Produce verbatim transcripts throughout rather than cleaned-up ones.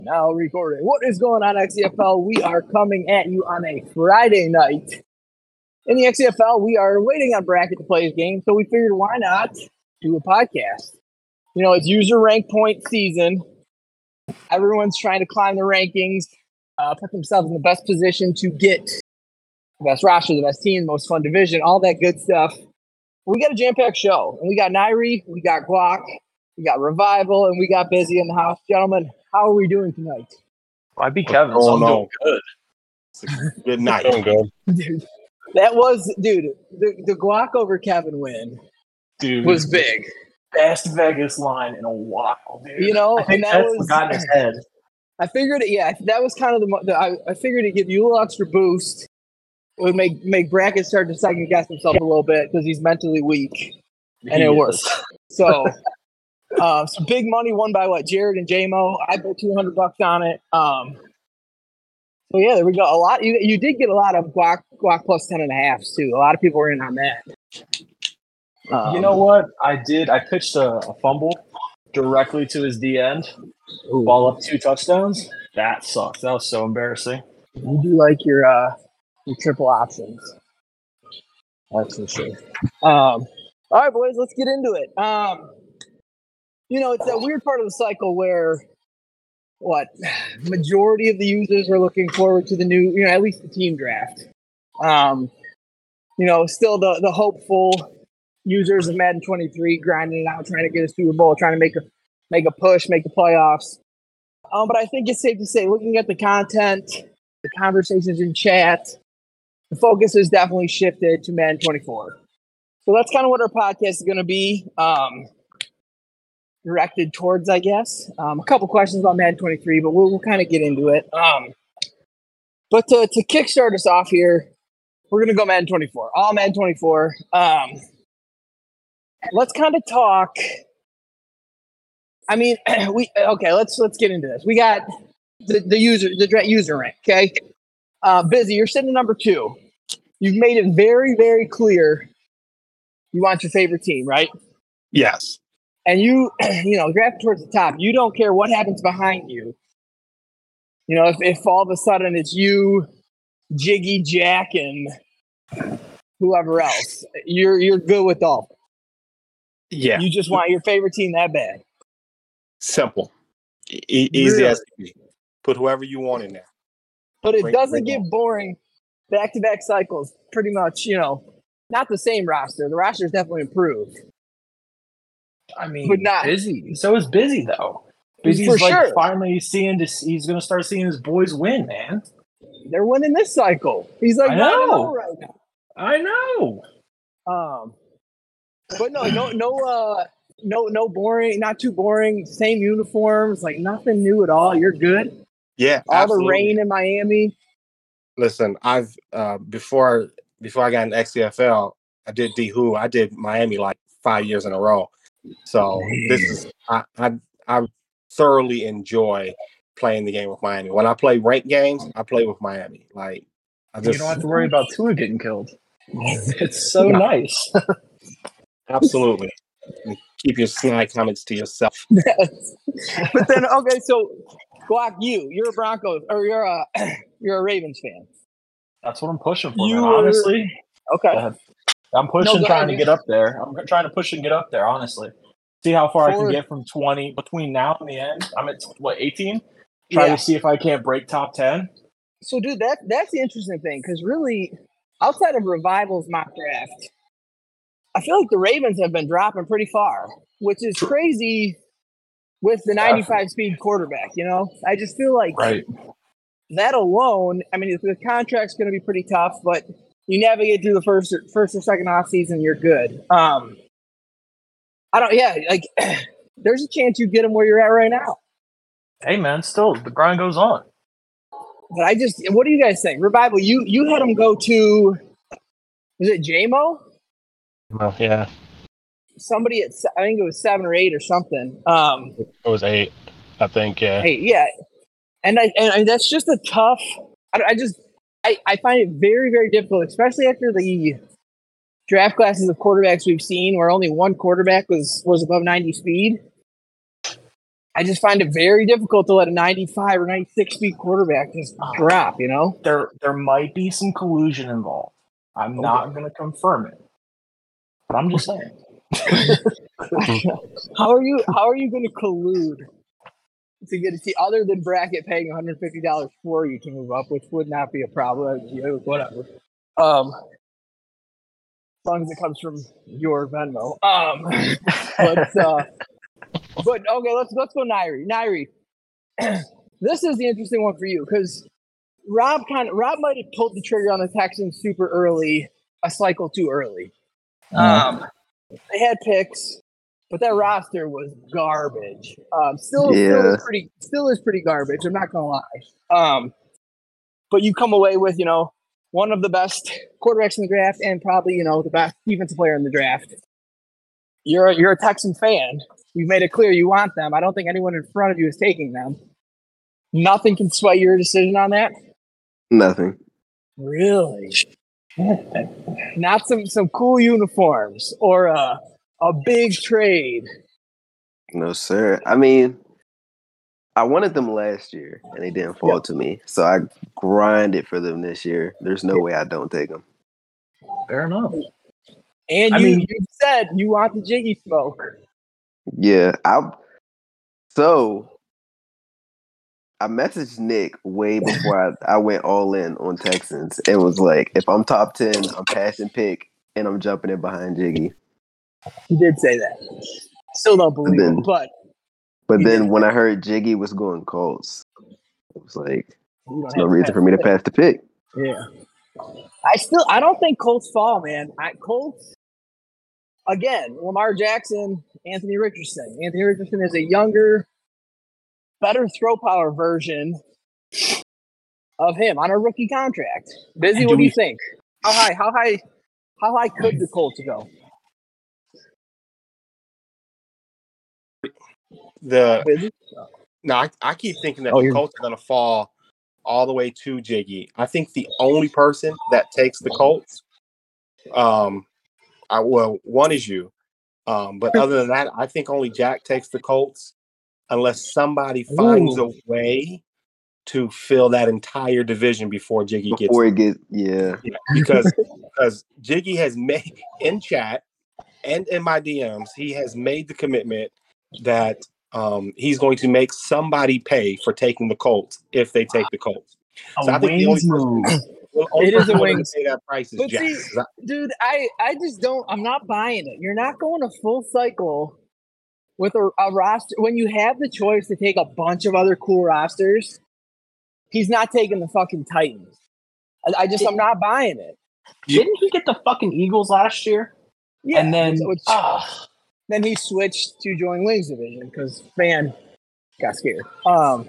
Now recording. What is going on, X C F L? We are coming at you on a Friday night. In the X C F L, we are waiting on Bracket to play his game, so we figured why not do a podcast. You know, it's user rank point season. Everyone's trying to climb the rankings, uh, put themselves in the best position to get the best roster, the best team, the most fun division, all that good stuff. We got a jam-packed show, and we got Nairi, we got Guac, we got Revival, and we got Busy in the house. Gentlemen, how are we doing tonight? I'd be Kevin, so I'm doing good. Good night. Doing good. Dude, that was, dude, the, the Guac over Kevin win Dude, was big. Best Vegas line in a while, dude. You know, I think and that that's was what got in his head. I figured it, yeah, that was kind of the, mo- the I, I figured it'd give you a little extra boost. It would make, make Bracket start to second guess himself a little bit because he's mentally weak. And He it is. worked. So, uh, some big money won by what? Jared and J-Mo. I bet two hundred bucks on it. Um, so, yeah, there we go. A lot. You, you did get a lot of guac, guac plus ten and a halves, too. A lot of people were in on that. Um, You know what? I did. I pitched a, a fumble directly to his D end. ooh, Ball up two touchdowns. That sucked. That was so embarrassing. you do like your, uh, your triple options. That's for sure. Um, all right, boys, let's get into it. Um, you know, it's that weird part of the cycle where what majority of the users are looking forward to the new, you know, at least the team draft. Um, you know, still the the hopeful users of Madden twenty-three grinding it out, trying to get a Super Bowl, trying to make a make a push, make the playoffs. Um, but I think it's safe to say, looking at the content, the conversations in chat, the focus has definitely shifted to Madden twenty-four. So that's kind of what our podcast is going to be um, directed towards, I guess. Um, a couple questions about Madden twenty-three, but we'll, we'll kind of get into it. Um, but to, to kickstart us off here, we're going to go Madden twenty-four, all Madden twenty-four. Um, let's kind of talk. I mean, we okay. Let's let's get into this. We got the, the user the dra- user rank. Okay, uh, Busy, you're sitting at number two. You've made it very very clear you want your favorite team, right? Yes. And you, you know, draft towards the top. You don't care what happens behind you. You know, if, if all of a sudden it's you, Jiggy, Jack, and whoever else, you're you're good with Dolphins. Yeah. You just want your favorite team that bad. Simple. E- e- easy Really? as can be. Put whoever you want in there. But it Bring- doesn't bring get on. boring. Back-to-back cycles, pretty much, you know, not the same roster. The roster's definitely improved. I mean, But not- busy. So is busy though. Busy's For like sure. finally seeing this. He's gonna start seeing his boys win, man. They're winning this cycle. He's like I nine and know. oh right now. I know. Um, but no, no, no, uh, no, no boring, not too boring. Same uniforms, like nothing new at all. You're good. Yeah. All absolutely. the rain in Miami. Listen, I've uh, before before I got in X C F L, I did D Who. I did Miami like five years in a row. So this is I, I I thoroughly enjoy playing the game with Miami. When I play ranked games, I play with Miami. Like I You just don't have to worry about Tua getting killed. It's so No. nice. absolutely keep your snide comments to yourself. But then, okay, so Guac, you, you're a Broncos or you're a you're a Ravens fan. That's what I'm pushing for, You man. were- Honestly, Okay, Go ahead. I'm pushing, go trying ahead, to man. get up there. I'm trying to push and get up there. Honestly, see how far I For- can get from twenty between now and the end. I'm at what eighteen. Try Yeah. to see if I can't break top ten. So, dude, that that's the interesting thing because really, outside of Revival's mock draft, I feel like the Ravens have been dropping pretty far, which is crazy with the ninety-five speed quarterback. You know, I just feel like Right. that alone. I mean, the contract's going to be pretty tough, but you navigate through the first or, first or second off season, you're good. Um, I don't. Yeah, like there's a chance you get him where you're at right now. Hey, man. Still, the grind goes on. But I just, what do you guys think? Revival, you you had him go to, is it J-Mo? Well, yeah, Somebody at, se- I think it was seven or eight or something. Um, it was eight, I think. Yeah, hey, yeah, and I and I, that's just a tough. I, I just I, I find it very very difficult, especially after the draft classes of quarterbacks we've seen, where only one quarterback was was above ninety speed. I just find it very difficult to let a ninety-five or ninety-six speed quarterback just drop, you know? There there might be some collusion involved. I'm Okay. not going to confirm it, but I'm just saying. How are you? How are you going to collude to get a team other than Bracket paying one hundred fifty dollars for you to move up, which would not be a problem. Whatever. Um, as long as it comes from your Venmo. Um, but uh, but okay, let's let's go Nairi. Nairi, this is the interesting one for you because Rob kind of Rob might have pulled the trigger on the Texans super early, a cycle too early. Um, they had picks, but that roster was garbage. Um, still, Yeah. still is pretty, still is pretty garbage. I'm not gonna lie. Um, but you come away with, you know, one of the best quarterbacks in the draft and probably, you know, the best defensive player in the draft. You're a, you're a Texan fan. You've made it clear you want them. I don't think anyone in front of you is taking them. Nothing can sway your decision on that. Nothing. Really? Not some some cool uniforms or a a big trade. No, sir. I mean, I wanted them last year, and they didn't fall Yep. to me. So I grinded for them this year. There's no way I don't take them. Fair enough. And I you mean- you said you want the Jiggy smoke. Yeah. I. So I messaged Nick way before I, I went all in on Texans and was like, if I'm top ten, I'm passing pick, and I'm jumping in behind Jiggy. You did say that. Still don't believe then- it, but But You then did. when I heard Jiggy was going Colts, it was like, you don't there's no have reason pass for me to pick. pass the pick. Yeah. I still I don't think Colts fall, man. I Colts again, Lamar Jackson, Anthony Richardson. Anthony Richardson is a younger, better throw power version of him on a rookie contract. Busy, And what do do you we- think? How high? How high? How high could the Colts go? The Busy? no, I, I keep thinking that Oh, the you're- Colts are going to fall all the way to Jiggy. I think the only person that takes the Colts, um, I well, one is you, um, but other than that, I think only Jack takes the Colts, unless somebody finds Ooh. a way to fill that entire division before Jiggy gets Before it gets, yeah. Yeah, because because Jiggy has made in chat and in my D Ms, he has made the commitment that um, he's going to make somebody pay for taking the Colts if they take the Colts. A So I think the only wings person, move. the only It is person a willing wings. to pay that price is But Jack. see, 'Cause I- dude, I, I just don't. I'm not buying it. You're not going a full cycle with a, a roster when you have the choice to take a bunch of other cool rosters. He's not taking the fucking Titans. I, I just I'm not buying it. Didn't he get the fucking Eagles last year? Yeah, and then which, ah, then he switched to join Wings Division because fan got scared. Um,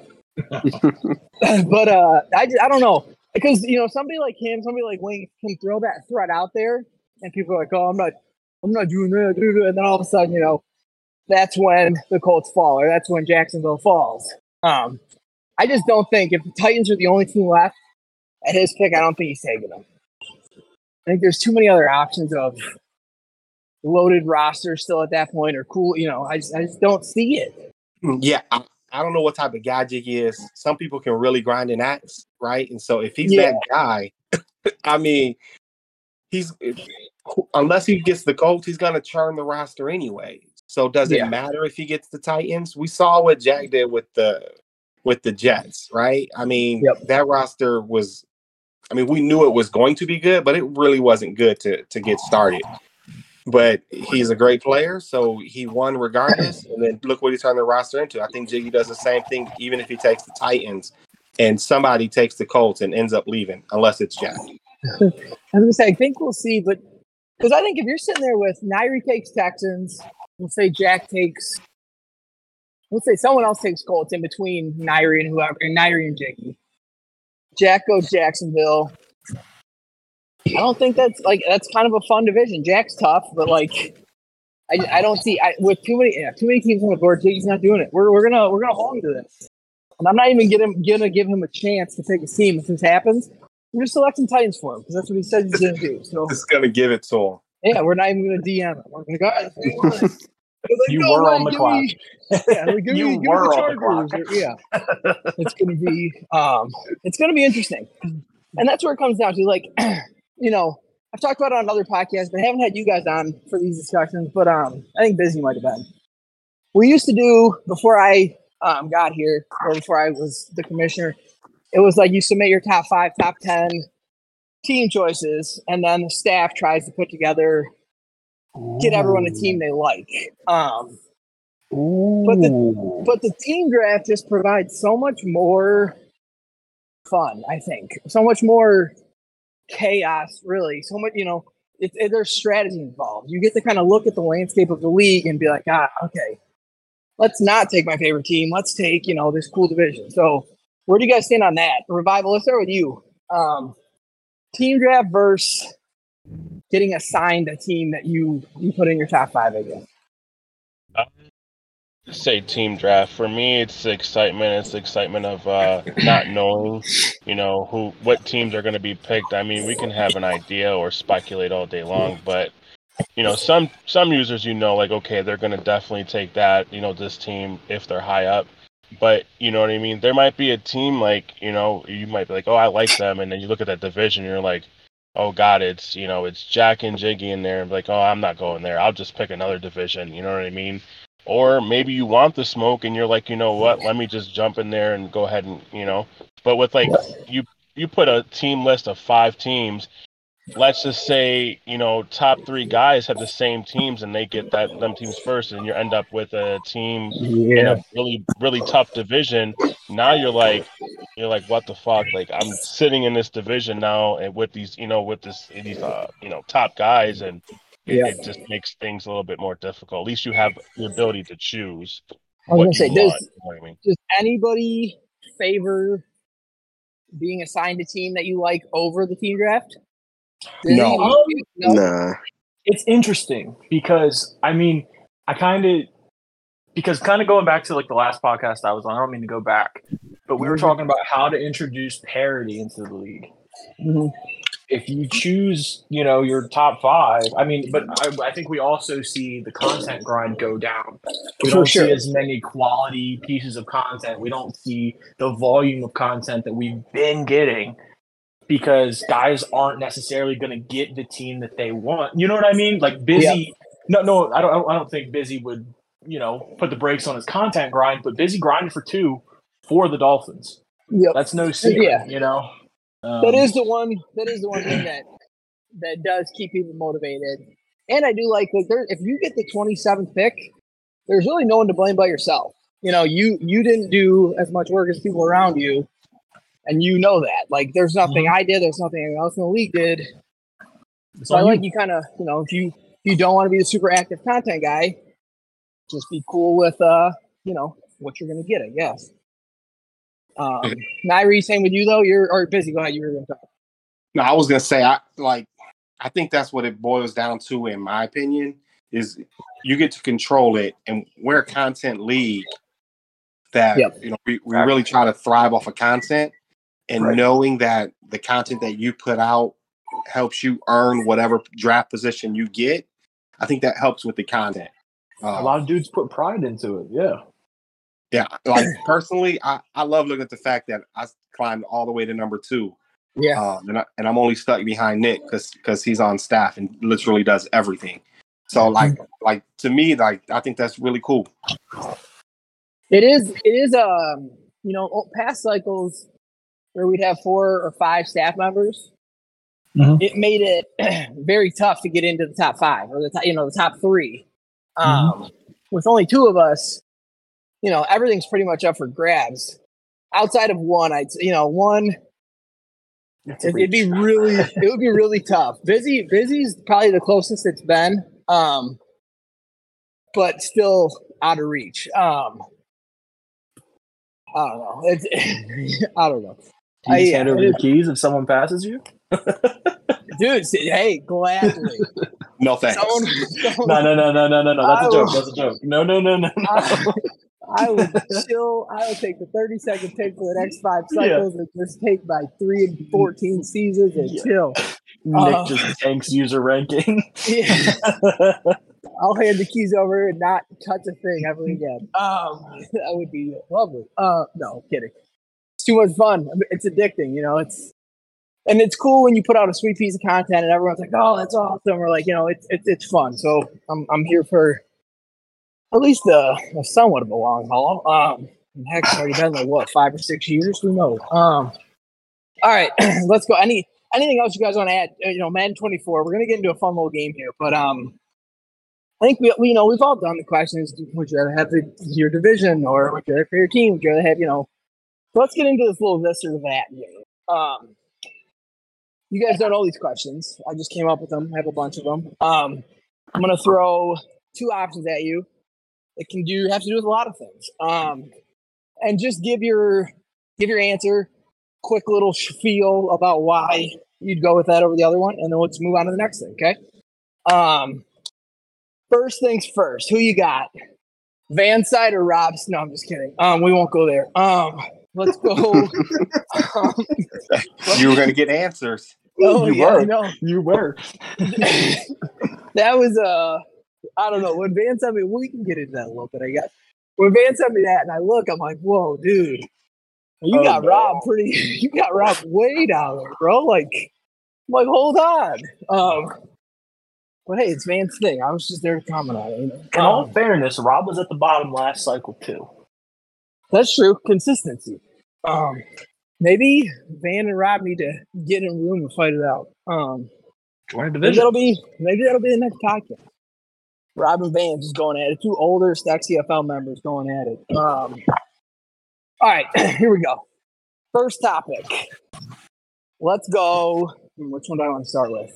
but uh, I just, I don't know because you know somebody like him, somebody like Wings can throw that threat out there, and people are like, "Oh, I'm not, I'm not doing that," and then all of a sudden, you know, that's when the Colts fall, or that's when Jacksonville falls. Um, I just don't think if the Titans are the only team left at his pick, I don't think he's taking them. I think there's too many other options of loaded roster still at that point, or cool. You know, I just, I just don't see it. yeah, I, I don't know what type of guy Jiggy is. Some people can really grind an axe, right? And so if he's Yeah. that guy, I mean, he's unless he gets the Colts, he's going to churn the roster anyway. So does it Yeah. matter if he gets the Titans? We saw what Jack did with the with the Jets, right? I mean, Yep. that roster was. I mean, we knew it was going to be good, but it really wasn't good to to get started. But he's a great player, so he won regardless. And then look what he turned the roster into. I think Jiggy does the same thing, even if he takes the Titans and somebody takes the Colts and ends up leaving, unless it's Jack. I was gonna say, I think we'll see, but because I think if you're sitting there with Nairi takes Texans, we'll say Jack takes, let's say someone else takes Colts in between Nairi and whoever, and Nairi and Jiggy. Jack goes Jacksonville. I don't think that's like that's kind of a fun division. Jack's tough, but like I, I don't see I, with too many yeah, too many teams on the board. Jiggy's not doing it. We're we're gonna we're gonna hold him to this, and I'm not even gonna gonna give him a chance to pick a team if this happens. We're just selecting Titans for him because that's what he said he's gonna do. So Just gonna give it to him. yeah, we're not even gonna D M him. We're gonna go. "All right, Like, You no were way, on the give clock. me- yeah, like, give You me, give me were the on the clock. Chargers. Or- yeah, it's gonna be, um, it's gonna be interesting, and that's where it comes down to. Like, you know, I've talked about it on other podcasts, but I haven't had you guys on for these discussions. But um, I think Busy might have been. We used to do before I um, got here, or before I was the commissioner. It was like you submit your top five, top ten team choices, and then the staff tries to put together, get everyone a team they like. Um, but the but the team draft just provides so much more fun. I think so much more chaos. Really, so much. You know, it, it, there's strategy involved. You get to kind of look at the landscape of the league and be like, ah, okay, let's not take my favorite team. Let's take, you know, this cool division. So where do you guys stand on that? Revival, let's start with you. Um, team draft versus getting assigned a team that you, you put in your top five, I guess. I say team draft. For me, it's the excitement. It's the excitement of uh, not knowing, you know, who what teams are going to be picked. I mean, we can have an idea or speculate all day long, but you know, some some users, you know, like, okay, they're going to definitely take that, you know, this team if they're high up. But, you know what I mean? There might be a team like, you know, you might be like, oh, I like them. And then you look at that division and you're like, oh, God, it's, you know, it's Jack and Jiggy in there. And like, oh, I'm not going there. I'll just pick another division. You know what I mean? Or maybe you want the smoke and you're like, you know what? Let me just jump in there and go ahead and, you know. But with like, you you put a team list of five teams. Let's just say, you know, top three guys have the same teams and they get that them teams first, and you end up with a team in a really, really tough division. Now you're like, you're like, what the fuck? Like, I'm sitting in this division now, and with these, you know, with this these uh, you know, top guys, and it, Yeah. it just makes things a little bit more difficult. At least you have the ability to choose I was what gonna you say, want. does, You know what I mean? does anybody favor being assigned a team that you like over the team draft? Does No. he- no? Nah. It's interesting because I mean, I kind of because kind of going back to like the last podcast I was on. I don't mean to go back, but we were talking about how to introduce parity into the league. Mhm. If you choose, you know, your top five, I mean, but I, I think we also see the content grind go down. We For don't sure. see as many quality pieces of content. We don't see the volume of content that we've been getting because guys aren't necessarily going to get the team that they want. You know what I mean? Like Busy, no, no, I don't, I don't think Busy would, you know, put the brakes on his content grind, but Busy grinded for two for the Dolphins. Yep. That's no secret, Yeah. you know. Um, That is the one. That is the one thing that that does keep people motivated. And I do like like there. If you get the twenty-seventh pick, there's really no one to blame but yourself. You know, you you didn't do as much work as people around you, and you know that. Like, there's nothing I did. There's nothing anyone else in the league did. So I on like you. you kind of, you know, if you if you don't want to be the super active content guy, just be cool with uh, you know, what you're gonna get, I guess. Um, Nairi, same with you though. You're or Busy. Go ahead. You were going to talk. No, I was gonna say, I like. I think that's what it boils down to, in my opinion, is you get to control it, and we're a content league that Yep. you know we, we really try to thrive off of content, and Right. knowing that the content that you put out helps you earn whatever draft position you get. I think that helps with the content. Uh, A lot of dudes put pride into it. Yeah. yeah, like personally, I, I love looking at the fact that I climbed all the way to number two. Yeah. Um, and, I, and I'm only stuck behind Nick because because he's on staff and literally does everything. So like like to me, like I think that's really cool. It is. It is. Um, you know, past cycles where we'd have four or five staff members, Mhm. it made it very tough to get into the top five or the top, you know, the top three. Um, with only two of us, you know, everything's pretty much up for grabs. Outside of one, I'd you know one. It's a It, it'd be reach. really, it would be really tough. Busy, Busy's probably the closest it's been, um, but still out of reach. Um, I don't know. It's, I don't know. Do you just I- hand over it the keys if someone passes you? Dude, say- hey, gladly. No thanks. Someone, someone, No, no, no, no, no, no, no. That's I a joke. will- That's a joke. No, no, no, no, no. I, I would chill. I would take the thirty second take for the next five cycles and just take my three and fourteen seasons and Yeah. chill. Nick Uh, just tanks user ranking. Yeah. I'll hand the keys over and not touch a thing ever again. Um, that would be lovely. Uh, no, kidding. It's too much fun. I mean, it's addicting, you know. It's and it's cool when you put out a sweet piece of content and everyone's like, "Oh, that's awesome!" Or like, you know, it's it's it's fun. So I'm I'm here for at least a, a somewhat of a long haul. Um, heck, it's already been like what five or six years. Who knows? Um, all right, let's go. Any anything else you guys want to add? You know, Madden twenty-four. We're gonna get into a fun little game here, but um. I think we, we, you know, we've all done the questions. Would you rather have the, your division, or would you rather for your team? Would you rather have, you know? So let's get into this little this or that game. Um, you guys don't know these questions. I just came up with them. I have a bunch of them. Um, I'm gonna throw two options at you. It can do have to do with a lot of things. Um, and just give your give your answer. Quick little spiel about why you'd go with that over the other one, and then let's move on to the next thing. Okay. Um. First things first, who you got? Van Side or Robs? No, I'm just kidding. Um, we won't go there. Um, let's go. um, You were going to get answers. Oh, you yeah, were. I know. You were. That was uh, I don't know. When Van sent me, well, we can get into that a little bit, I guess. When Van sent me that, and I look, I'm like, whoa, dude, you Oh, got no. Rob pretty. You got Rob way down there, bro. Like, I'm like, hold on. Um. But hey, it's Van's thing. I was just there to comment on it. You know? In all Um, fairness, Rob was at the bottom last cycle too. that's true. Consistency. Um, maybe Van and Rob need to get in a room and fight it out. Um, Join a maybe division. that'll be maybe that'll be the next podcast. Rob and Van just going at it. Two older Stack C F L members going at it. Um, all right, here we go. First topic. Let's go. Which one do I want to start with?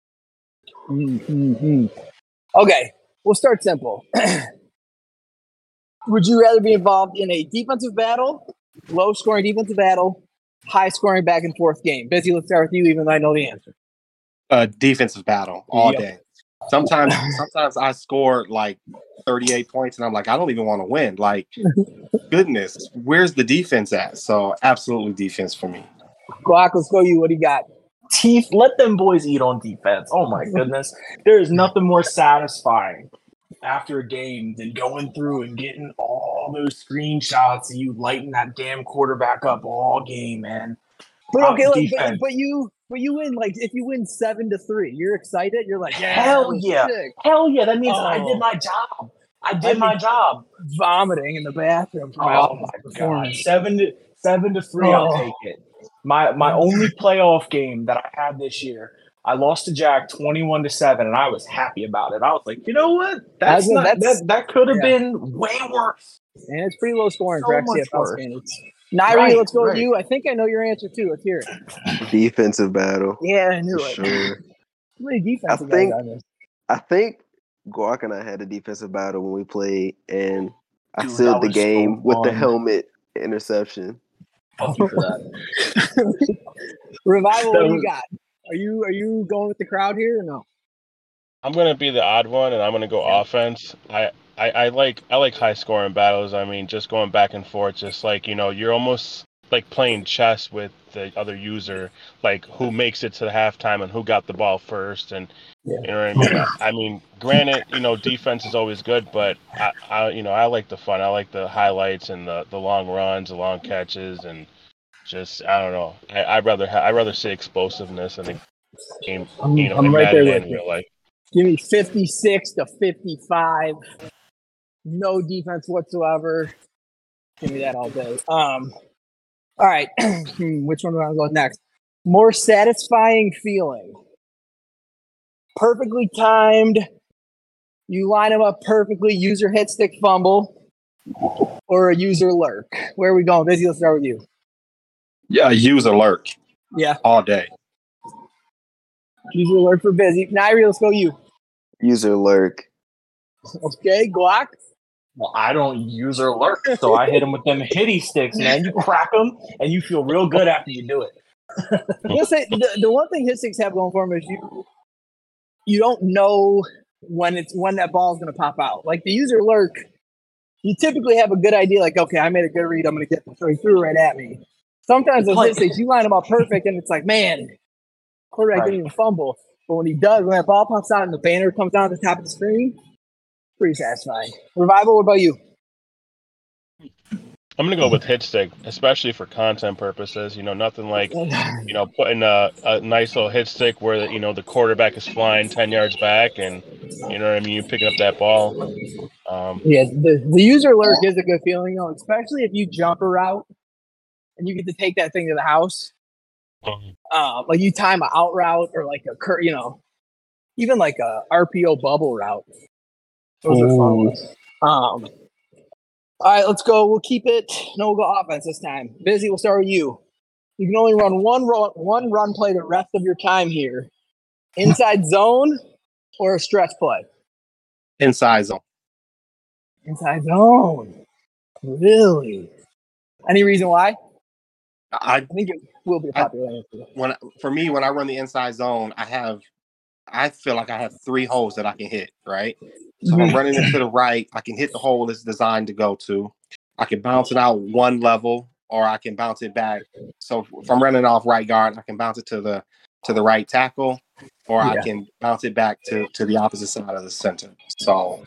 Mm-hmm. Okay, we'll start simple. Would you rather be involved in a defensive battle, low-scoring defensive battle, high-scoring back-and-forth game? Busy, let's start with you, even though I know the answer. Uh, defensive battle all Yep. day. Sometimes, sometimes I score like thirty-eight points, and I'm like, I don't even want to win. Like, goodness, where's the defense at? So, absolutely defense for me. Glock, let's go you. What do you got? Teeth, let them boys eat on defense. Oh my goodness. There is nothing more satisfying after a game than going through and getting all those screenshots of you lighting that damn quarterback up all game, man. But okay, Uh, like, but, defense. but you but you win, like, if you win seven to three, you're excited? You're like, yeah, Hell that was yeah. sick. Hell yeah. That means I Oh. did my job. I did I'd my be job. vomiting in the bathroom for my Oh awful my god. performance. Seven to seven to three, I'll Oh. take it. My my only playoff game that I had this year, I lost to Jack twenty-one to seven, and I was happy about it. I was like, you know what? That's That's- not that's- that that could have yeah. been way worse. And it's pretty low scoring So for X C much F L worse. standards. Nairi, Right, let's go right. with you. I think I know your answer too. Let's hear it. Defensive battle. Yeah, I knew For it. sure. How many defensive I think- guys on this? I think Guac and I had a defensive battle when we played, and I Dude, sealed that the was so game with the fun. helmet interception. Fuck you for that. Revival, That what do you was- got? Are you are you going with the crowd here or no? I'm gonna be the odd one, and I'm gonna go offense. I, I, I like I like high scoring battles. I mean, just going back and forth, just like, you know, you're almost like playing chess with the other user, like who makes it to the halftime and who got the ball first, and Yeah. you know what I mean. I, I mean, granted, you know, defense is always good, but I, I, you know, I like the fun. I like the highlights and the, the long runs, the long catches, and just I don't know. I, I'd rather ha- I'd rather see explosiveness in the game, I'm, you know, I'm in right there Madden with and you. real life. Give me fifty-six to fifty-five. No defense whatsoever. Give me that all day. Um, all right. Which one do I want to go with next? More satisfying feeling. Perfectly timed. You line them up perfectly. User hit stick fumble. Or a user lurk. Where are we going? Busy, let's start with you. Yeah, use alert Yeah. all day. User lurk for Busy. Nairi, let's go you. User lurk. Okay, Glock. Well, I don't use or lurk, so I hit them with them hitty sticks, man. You crack them, and you feel real good after you do it. I'm gonna say the, the one thing hit sticks have going for them is you you don't know when it's when that ball is gonna pop out. Like the user lurk, you typically have a good idea. Like, okay, I made a good read. I'm gonna get this. So he threw it right at me. Sometimes those hit sticks, you line them up perfect, and it's like, man, quarterback Right. didn't even fumble. But when he does, when that ball pops out and the banner comes down at the top of the screen, Pretty satisfying. Revival, what about you? I'm gonna go with hit stick, especially for content purposes. You know, nothing like you know putting a, a nice little hit stick where the, you know the quarterback is flying ten yards back, and you know what I mean. You picking up that ball. Um, Yeah, the, the user lurk is a good feeling, though, especially if you jump a route and you get to take that thing to the house. Uh, like you time a out route or like a cur, you know, even like a R P O bubble route. Those are fun ones. Um, all right, let's go. We'll keep it. No, we'll go offense this time. Busy, we'll start with you. You can only run one ro- one run play the rest of your time here. Inside zone or a stretch play? Inside zone. Inside zone. Really? Any reason why? I, I think it will be a popular answer. when for me, when I run the inside zone, I have, I feel like I have three holes that I can hit. Right. So if I'm running it to the right, I can hit the hole it's designed to go to. I can bounce it out one level, or I can bounce it back. So if I'm running off right guard, I can bounce it to the to the right tackle, or Yeah. I can bounce it back to, to the opposite side of the center. So,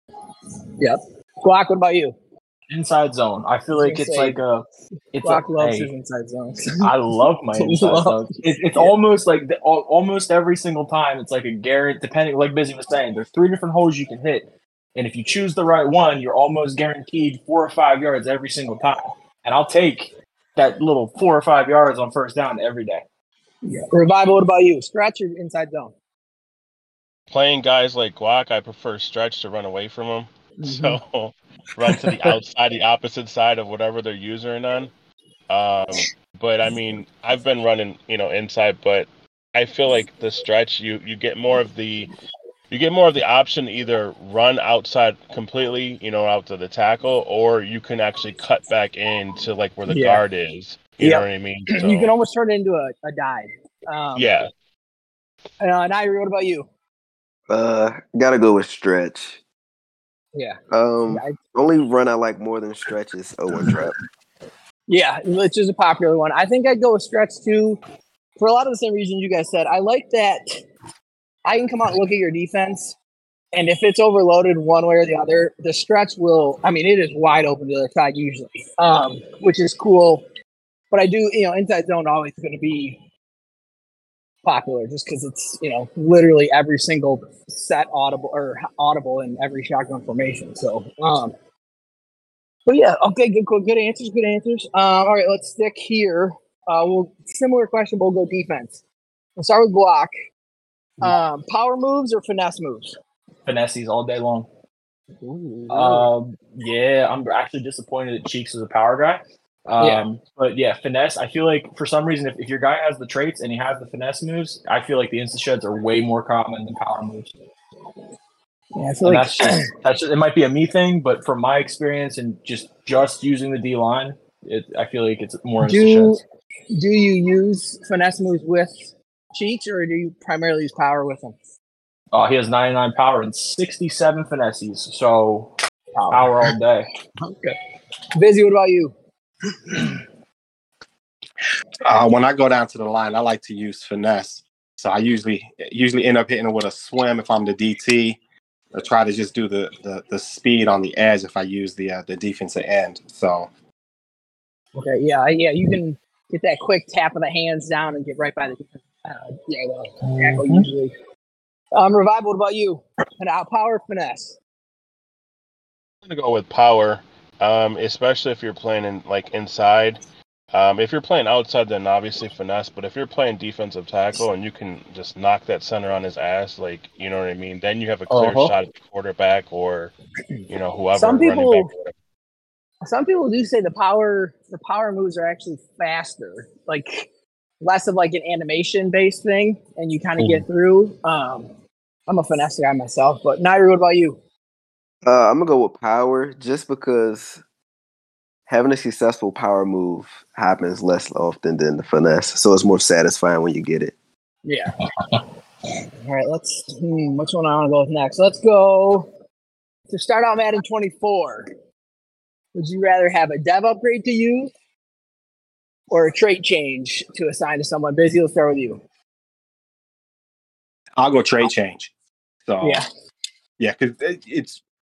Yep. Glock, what about you? Inside zone. I feel I was like gonna it's say, like a. It's a, Glock loves hey, his inside zones. I love my inside Love- zone. It, it's almost like the, al- almost every single time. It's like a guarantee. Depending, like Busy was saying, there's three different holes you can hit, and if you choose the right one, you're almost guaranteed four or five yards every single time. And I'll take that little four or five yards on first down every day. Yeah. Revival, what about you? Stretch or inside zone? playing guys like Guac, I prefer stretch to run away from them. So run to the outside, the opposite side of whatever they're using on. Um, but I mean, I've been running, you know, inside, but I feel like the stretch, you you get more of the you get more of the option to either run outside completely, you know, out to the tackle, or you can actually cut back into like where the Yeah. guard is. You Yep. know what I mean? So, You can almost turn it into a, a dive. Um, yeah. Uh, Nairi, what about you? Uh, gotta go with stretch. Yeah. Um, I- only run I like more than stretch is oh one trap. Yeah, which is a popular one. I think I'd go with stretch too, for a lot of the same reasons you guys said. I like that I can come out and look at your defense, and if it's overloaded one way or the other, the stretch will. I mean, it is wide open to the other side usually, um, which is cool. But I do, you know, inside zone always going to be popular just because it's, you know, literally every single set audible or audible in every shotgun formation. So, um, but yeah, okay, good, good, good answers, good answers. Um, all right, let's stick here. Uh, we'll similar question, but we'll go defense. We'll start with block. Um, power moves or finesse moves? Finesses all day long. Ooh, really? Um, yeah, I'm actually disappointed that Cheeks is a power guy. Um, Yeah. But yeah, finesse. I feel like for some reason, if, if your guy has the traits and he has the finesse moves, I feel like the insta sheds are way more common than power moves. Yeah, I feel And like that's just that's just, it might be a me thing, but from my experience and just just using the D line, it I feel like it's more insta do sheds. do you use finesse moves with cheats or do you primarily use power with them? Uh, he has ninety-nine power and sixty-seven finesses, so power all day. Okay. Busy, what about you? Uh, when I go down to the line, I like to use finesse. So I usually usually end up hitting it with a swim if I'm the D T, or try to just do the the, the speed on the edge if I use the uh, the defensive end. So Okay, yeah, yeah, you can get that quick tap of the hands down and get right by the uh, yeah, the tackle usually. Um, Revival, what about you? And out power finesse. I'm gonna go with power, um, especially if you're playing in like inside. Um, if you're playing outside, then obviously finesse. But if you're playing defensive tackle and you can just knock that center on his ass, like you know what I mean, then you have a clear Uh-huh. shot at the quarterback or you know whoever Some running people, back. Or whatever. some people do say the power, the power moves are actually faster, like less of like an animation based thing, and you kind of get through. Um, I'm a finesse guy myself, but Nairi, what about you? Uh, I'm gonna go with power just because having a successful power move happens less often than the finesse, so it's more satisfying when you get it. Yeah. All right, let's. Hmm, which one I want to go with next? Let's go to start out Madden twenty-four. Would you rather have a dev upgrade to use or a trait change to assign to someone? Busy, let's start with you. I'll go trade change. So Yeah. yeah, because it's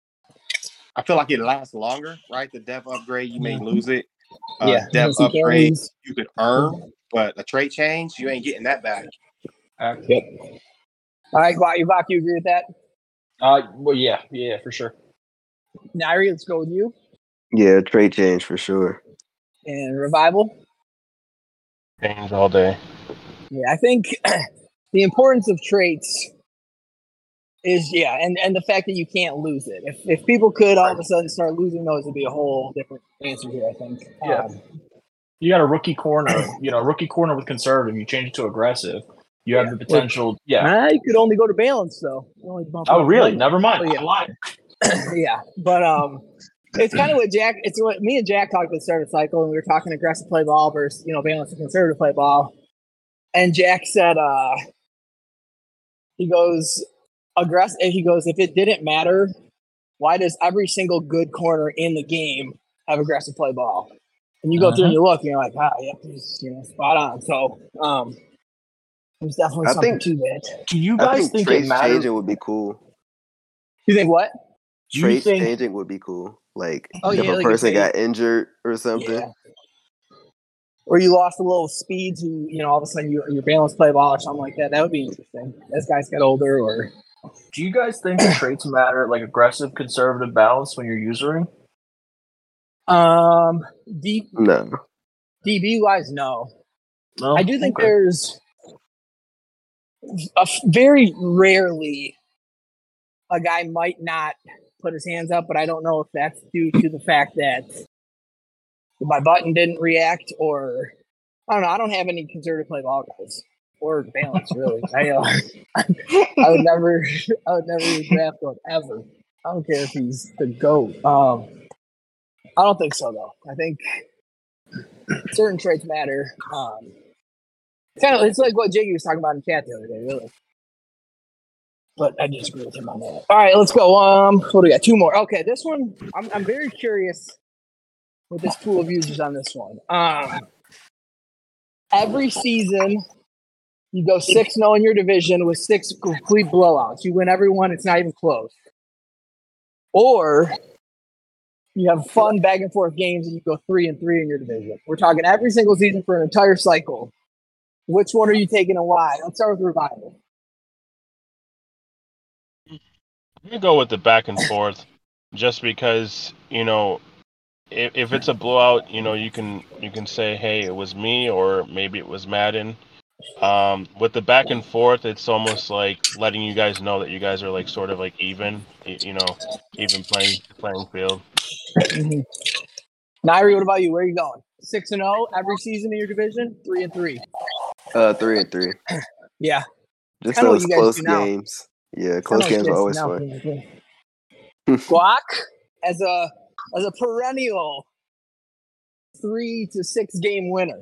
I feel like it lasts longer, right? The depth upgrade, you may lose it. Uh, Yeah, depth you can't upgrade, lose. you could earn, but a trade change, you ain't getting that back. Uh, Yep. All right, Guat, you Bach, you agree with that? uh, well, yeah, yeah, for sure. Nairi, let's go with you. Yeah, trade change for sure. And Revival. Change all day. Yeah, I think the importance of traits is yeah, and, and the fact that you can't lose it. If if people could all of a sudden start losing those, it'd be a whole different answer here. I think. Yeah. Um, You got a rookie corner, you know, rookie corner with conservative. You change it to aggressive. You have Yeah. the potential. Yeah. nah, you could only go to balance though. You only bump Oh, up really? one. Never mind. Oh, yeah. I lied. yeah, but um, it's kind of what Jack. It's what me and Jack talked at the start of the cycle, and we were talking aggressive play ball versus you know balance and conservative play ball. And Jack said, uh, he goes aggressive. He goes, if it didn't matter, why does every single good corner in the game have aggressive play ball? And you go Uh-huh. through and you look, and you're like, ah, yep, he's, you know, spot on. So, um, there's definitely I something think- to that. Do you I guys think think, trade it matters? changing would be cool. You think what? Do you Trade think? changing would be cool. Like Oh, if yeah, a like if person they- got injured or something. Yeah. Or you lost a little speed to, you know, all of a sudden you, your balance play ball or something like that. That would be interesting. As guys get older, or Do you guys think the traits matter, like aggressive, conservative, balance, when you're usering? um, D, No. D B wise, no. No. I do think Okay. there's a f- very rarely a guy might not put his hands up, but I don't know if that's due to the fact that my button didn't react, or I don't know. I don't have any conservative play ball guys or balance really. I, uh, I would never, I would never use draft one ever. I don't care if he's the GOAT. Um, I don't think so though. I think certain traits matter. Um, kind of, it's like what Jiggy was talking about in chat the other day, really. But I disagree with him on that. All right, let's go. Um, what do we got? Two more. Okay, this one, I'm I'm very curious with this pool of users on this one. Um, every season, you go six zero in your division with six complete blowouts. You win every one. It's not even close. Or you have fun back and forth games and you go three and three in your division. We're talking every single season for an entire cycle. Which one are you taking and why? Let's start with Revival. I'm gonna go with the back and forth, just because you know, if, if it's a blowout, you know, you can you can say, hey, it was me, or maybe it was Madden. Um, with the back and forth, it's almost like letting you guys know that you guys are like sort of like even, y- you know, even playing playing field. Mm-hmm. Nairi, what about you? Where are you going? Six and zero every season in your division. Three and three. Uh, three and three. Yeah, Just kinda what those you guys close do now. games. Yeah, close games are always fun. Guac as a as a perennial three to six game winner.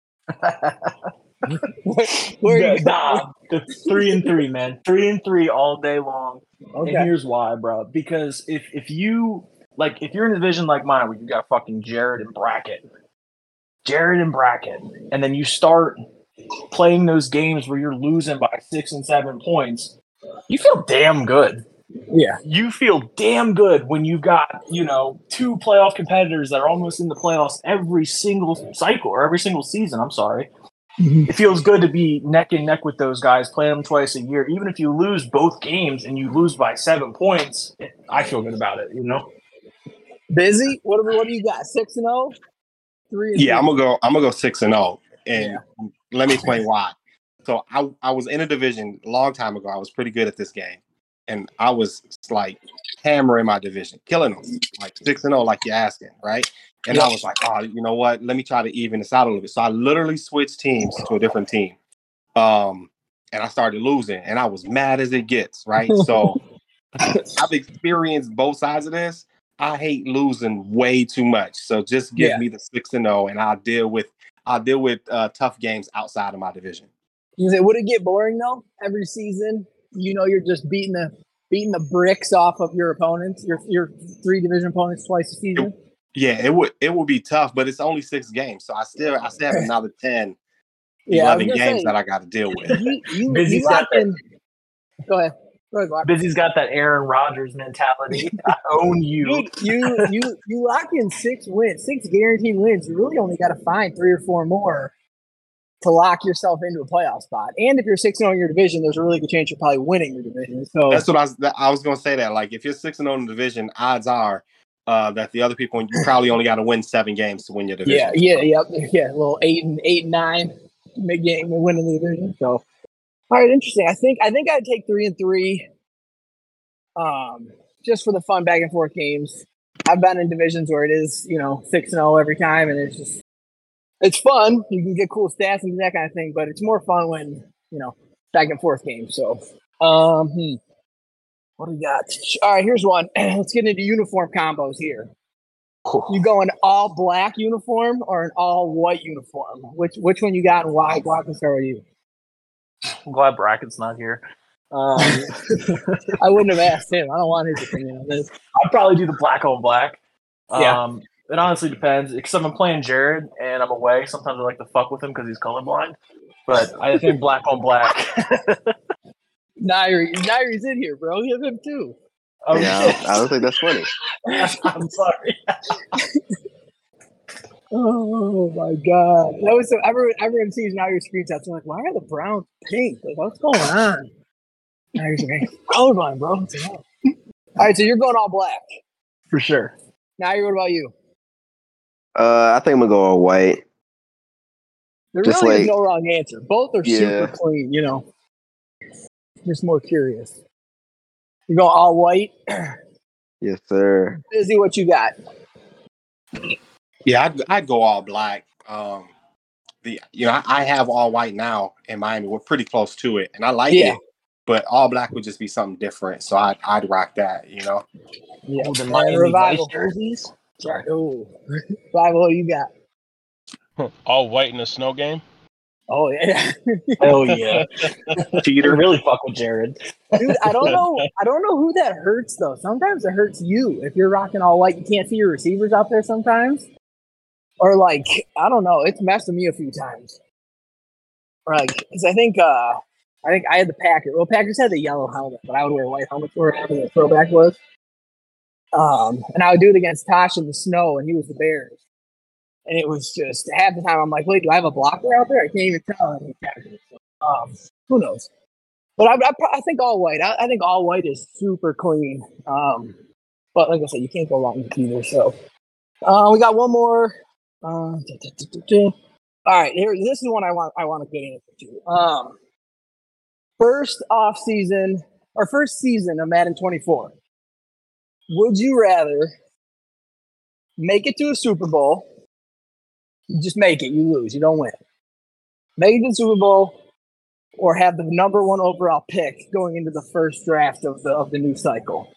where, where are you Nah, the three and three, man. Three and three all day long. Okay. And here's why, bro. Because if if you like, if you're in a division like mine where you got fucking Jared and Brackett, Jared and Brackett, and then you start playing those games where you're losing by six and seven points, you feel damn good. Yeah. You feel damn good when you've got, you know, two playoff competitors that are almost in the playoffs every single cycle or every single season. I'm sorry. Mhm. It feels good to be neck and neck with those guys, playing them twice a year. Even if you lose both games and you lose by seven points, I feel good about it, you know? Busy? What do, what do you got? Six and zero? Three and Yeah, I'm three. gonna go. I'm gonna go six and zero, and let me explain why. So I I was in a division a long time ago. I was pretty good at this game, and I was like hammering my division, killing them, like six and zero, like you're asking, right? And I was like, oh, you know what? Let me try to even this out a little bit. So I literally switched teams to a different team, um, and I started losing, and I was mad as it gets, right? So I've experienced both sides of this. I hate losing way too much. So just give Yeah. me the six and zero, and I'll deal with I'll deal with uh, tough games outside of my division. You say, would it get boring though? Every season, you know, you're just beating the beating the bricks off of your opponents, your your three division opponents twice a season. Yeah, it would it would be tough, but it's only six games, so I still I still have another ten, Yeah, I was eleven gonna games say, that I got to deal with. You you, Busy you lock Saturday. in. Go ahead. Busy's got that Aaron Rodgers mentality. I own you. Dude, you you you lock in six wins, six guaranteed wins. You really only got to find three or four more to lock yourself into a playoff spot. And if you're six and zero in your division, there's a really good chance you're probably winning your division. So that's what I was. I was going to say that. Like, if you're six and zero in the division, odds are uh, that the other people you probably only got to win seven games to win your division. Yeah, yeah, yeah, yeah. A little eight and eight and nine mid game winning the division. So, all right, interesting. I think I think I'd take three and three. Um, just for the fun back and forth games. I've been in divisions where it is, you know, six and zero every time, and it's just it's fun. You can get cool stats and that kind of thing, but it's more fun when you know back and forth games. So, um, hmm. what do we got? All right, here's one. Let's get into uniform combos here. You go an all black uniform or an all white uniform? Which which one you got and why? Why can start with you? I'm glad Brackett's not here. Um, I wouldn't have asked him. I don't want his opinion on this. I'd probably do the black on black. Yeah. Um, it honestly depends. Because I'm playing Jared and I'm away, sometimes I like to fuck with him because he's colorblind. But I think black on black. Nairi, Nairi's in here, bro. You have him too. Oh, yeah, I don't, I don't think that's funny. I'm sorry. Oh my god! That was so. Everyone, everyone sees now your screenshots. I'm like, why are the Browns pink? Like, what's going on? Nairi's like, colorblind, bro. All right, so you're going all black For sure. Nairi, what about you? Uh, I think I'm gonna go all white. There Just really like- is no wrong answer. Both are Yeah. super clean. You know, just more curious. You go all white. Yes, sir. Busy, what you got? Yeah, I'd, I'd go all black. Um, the you know I, I have all white now in Miami. We're pretty close to it, and I like Yeah. it. But all black would just be something different. So I'd I'd rock that. You know. Yeah, Oh, the and Miami Revival. Vice jerseys. Sorry. Oh, Revival, what you got? All white in a snow game. Oh yeah, Hell yeah. Cheater. You really fuck with Jared. dude. I don't know. I don't know who that hurts though. Sometimes it hurts you if you're rocking all white. You can't see your receivers out there sometimes, or like I don't know. It's messed with me a few times. Or like, because I think uh, I think I had the Packers. Well, Packers had the yellow helmet, but I would wear white helmets or whatever the throwback was. Um, and I would do it against Tosh in the snow, and he was the Bears. And it was just half the time I'm like, wait, do I have a blocker out there? I can't even tell. So, um, who knows? But I, I, I think all white. I, I think all white is super clean. Um, but like I said, you can't go wrong with either. So uh, we got one more. Uh, da, da, da, da, da. All right, here. This is one I want. I want to get into. Um, first off season or first season of Madden twenty-four. Would you rather make it to a Super Bowl? You just make it. You lose. You don't win. Make it to the Super Bowl, or have the number one overall pick going into the first draft of the of the new cycle.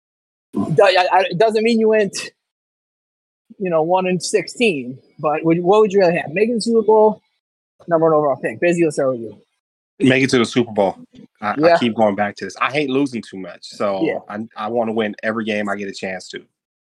It doesn't mean you went, you know, one and sixteen. But would, what would you rather have? Make it to the Super Bowl, number one overall pick. Busy, let's start with you. Make it to the Super Bowl. I, Yeah. I keep going back to this. I hate losing too much, so Yeah. I I want to win every game I get a chance to.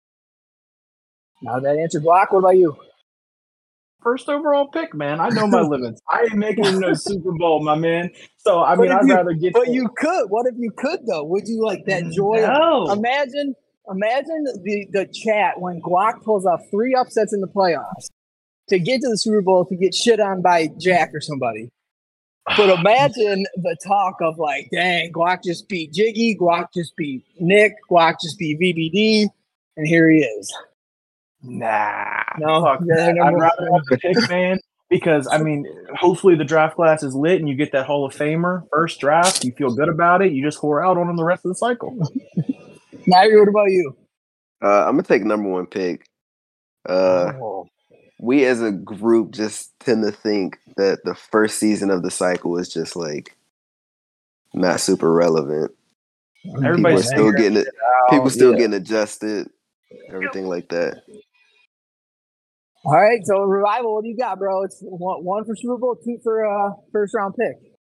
Now that answered block. What about you? First overall pick, man. I know my limits. I ain't making it no Super Bowl, my man. So I mean, But if I'd you- rather get. But you could. What if you could though? Would you like that joy? Of, No. imagine, imagine the the chat when Glock pulls off three upsets in the playoffs to get to the Super Bowl to get shit on by Jack or somebody. But imagine the talk of like, dang, Glock just beat Jiggy, Glock just beat Nick, Glock just beat V B D, and here he is. Nah. No, Fuck yeah, that. number I'd rather have the pick, man. Because I mean, hopefully the draft class is lit and you get that Hall of Famer first draft. You feel good about it. You just whore out on him the rest of the cycle. Nairi, what about you? Uh, I'm gonna take number one pick. Uh, Oh. we as a group just tend to think that the first season of the cycle is just like not super relevant. People are Everybody's still figuring getting it. it out. People still Yeah. getting adjusted. Everything like that. All right, so Revival, what do you got, bro? It's one, one for Super Bowl, two for uh, first round pick.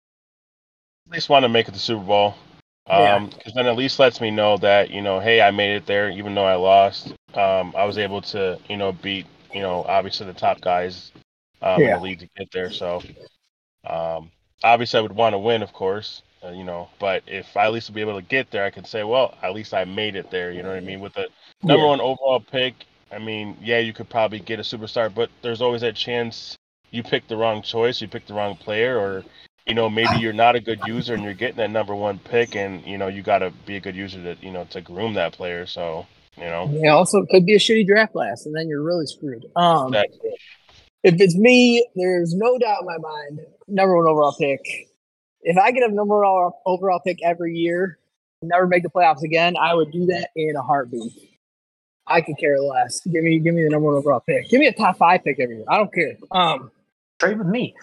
At least want to make it to Super Bowl. Yeah. Um, because then at least lets me know that, you know, hey, I made it there, even though I lost. Um, I was able to, you know, beat, you know, obviously the top guys um, Yeah. in the league to get there. So, um, obviously I would want to win, of course. uh, you know. But if I at least be able to get there, I can say, well, at least I made it there. You know what I mean? With the number Yeah. one overall pick, I mean, yeah, you could probably get a superstar, but there's always that chance you picked the wrong choice, you picked the wrong player, or you know, maybe you're not a good user and you're getting that number one pick, and you know, you got to be a good user to, you know, to groom that player. So, you know, Yeah, also it could be a shitty draft class, and then you're really screwed. Um, that if it's me, there's no doubt in my mind, number one overall pick. If I get a number one overall pick every year, and never make the playoffs again, I would do that in a heartbeat. I could care less. Give me, give me the number one overall pick. Give me a top five pick every year. I don't care. Um, Trade with me.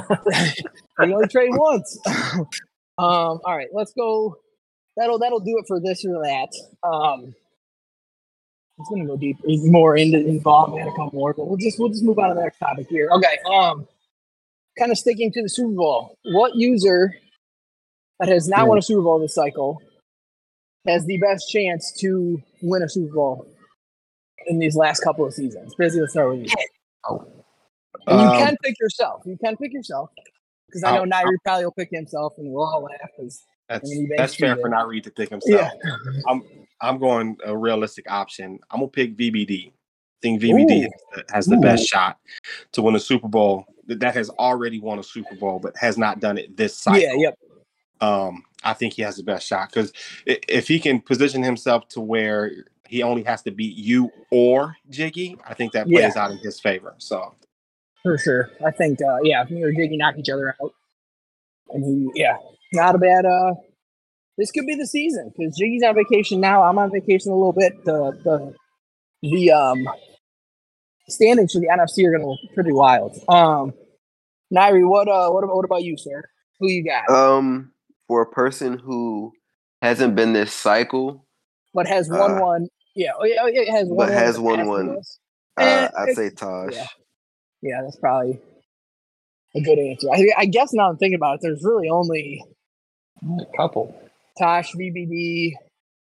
we only trade once. um, all right, let's go. That'll that'll do it for this or that. Um, it's gonna go deep, more into involvement, a couple more, but we'll just we'll just move on to the next topic here. Okay. Um, kind of sticking to the Super Bowl. What user that has not won a Super Bowl this cycle has the best chance to win a Super Bowl in these last couple of seasons? Busy, let's start with you. Oh. And you Um, can pick yourself. You can pick yourself. Because I know I'll- Nairi probably will pick himself, and we'll all laugh. Cause, That's I mean, he that's bangs fair you for there. Nairi to pick himself. Yeah. I'm I'm going a realistic option. I'm gonna pick V B D. I think V B D Ooh. has, has the Ooh. best shot to win a Super Bowl. That that has already won a Super Bowl, but has not done it this cycle. Yeah, yep. Um, I think he has the best shot because if he can position himself to where he only has to beat you or Jiggy, I think that plays Yeah. out in his favor. So For sure. I think, uh, yeah, if me or Jiggy knock each other out. And he, yeah, not a bad, uh, this could be the season because Jiggy's on vacation now. I'm on vacation a little bit. The, the, the, um, standings for the N F C are going to look pretty wild. Um, Nairi, what, uh, what about, what about you, sir? Who you got? Um, for a person who hasn't been this cycle, But has won uh, one. Yeah, oh, yeah, oh, yeah, it has won but one. has in the won past one, with us. uh, Eh, I'd it- say Tosh. Yeah. Yeah, that's probably a good answer. I, I guess now I'm thinking about it, there's really only A couple. Tosh, V B D,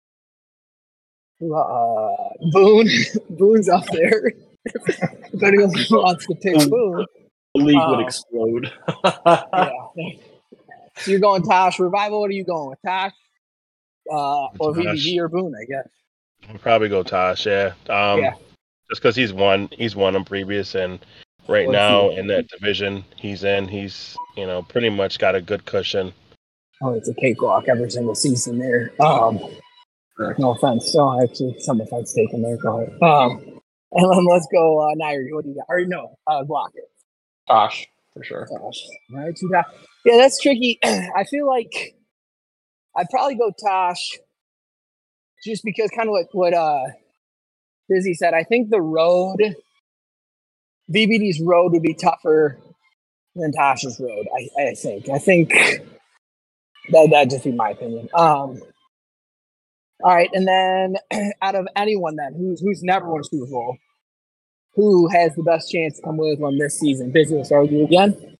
uh, Boone. Boone's up there. If anyone wants to pick Boone. The league would Um, explode. Yeah. So you're going Tosh. Revival, what are you going with? Tosh? Uh, or V B D Tosh. or Boone, I guess. I'll probably go Tosh. Yeah. Um, Yeah. Just because he's won, he's won them previous, and right Let's now see. in that division he's in, he's you know pretty much got a good cushion. Oh, it's a cakewalk every single season there. Um, no offense. So actually, some offense taken there. Go ahead. Um, and then let's go, uh, Nairi. What do you got? Or no, uh, block it. Tosh, for sure. Gosh. All right, two Tosh. Yeah, that's tricky. I feel like I'd probably go Tosh just because kind of like what uh, Busy said. I think the road, V B D's road would be tougher than Tosh's road, I, I think. I think that, that'd just be my opinion. Um, all right, and then out of anyone then, who's who's never won a Super Bowl, who has the best chance to come with one this season? Busy, we'll start with you again.